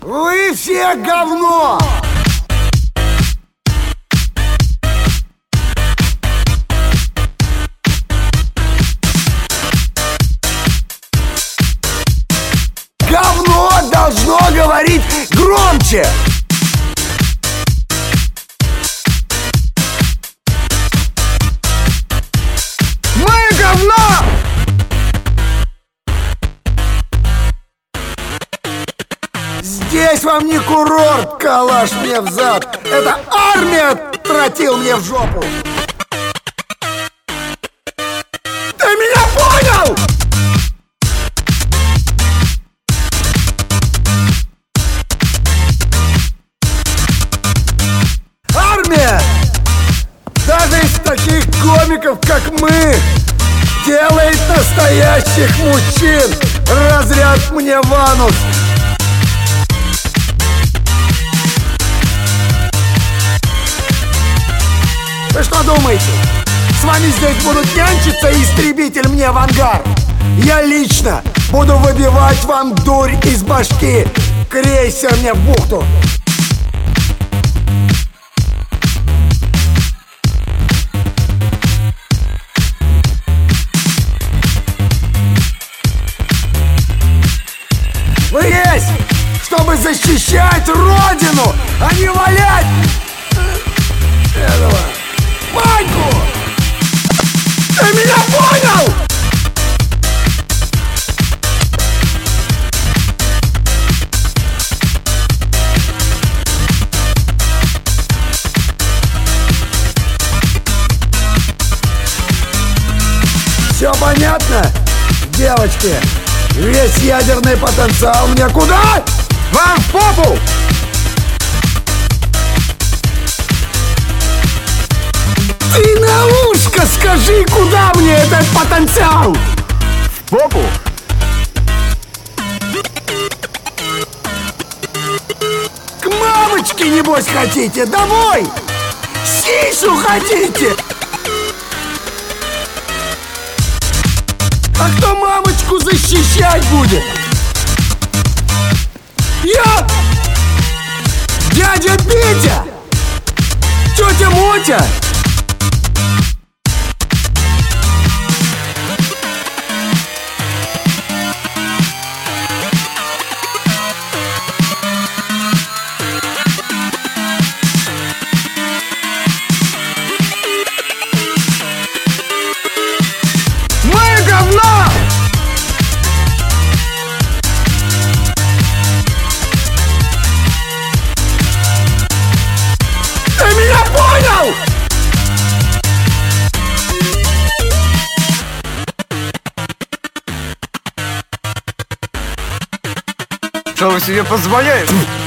Вы все говно! Говно должно говорить громче! Мы говно! Здесь вам не курорт, калаш мне в зад. Это армия тротил мне в жопу. Ты меня понял? Армия, даже из таких комиков, как мы, делает настоящих мужчин. Разряд мне в анус. Вы что думаете? С вами здесь будут нянчиться и истребитель мне в ангар? Я лично буду выбивать вам дурь из башки. Крейсер мне в бухту. Вы есть, чтобы защищать Родину, а не валять этого Ваньку! Ты меня понял? Все понятно, девочки? Весь ядерный потенциал мне куда? Вам в попу! Ты на ушко скажи, куда мне этот потенциал? В попу? К мамочке, небось, хотите? Домой! Сисю хотите? А кто мамочку защищать будет? Я? Дядя Петя? Тетя Мотя? Мы говно! Ты меня понял? Что вы себе позволяете?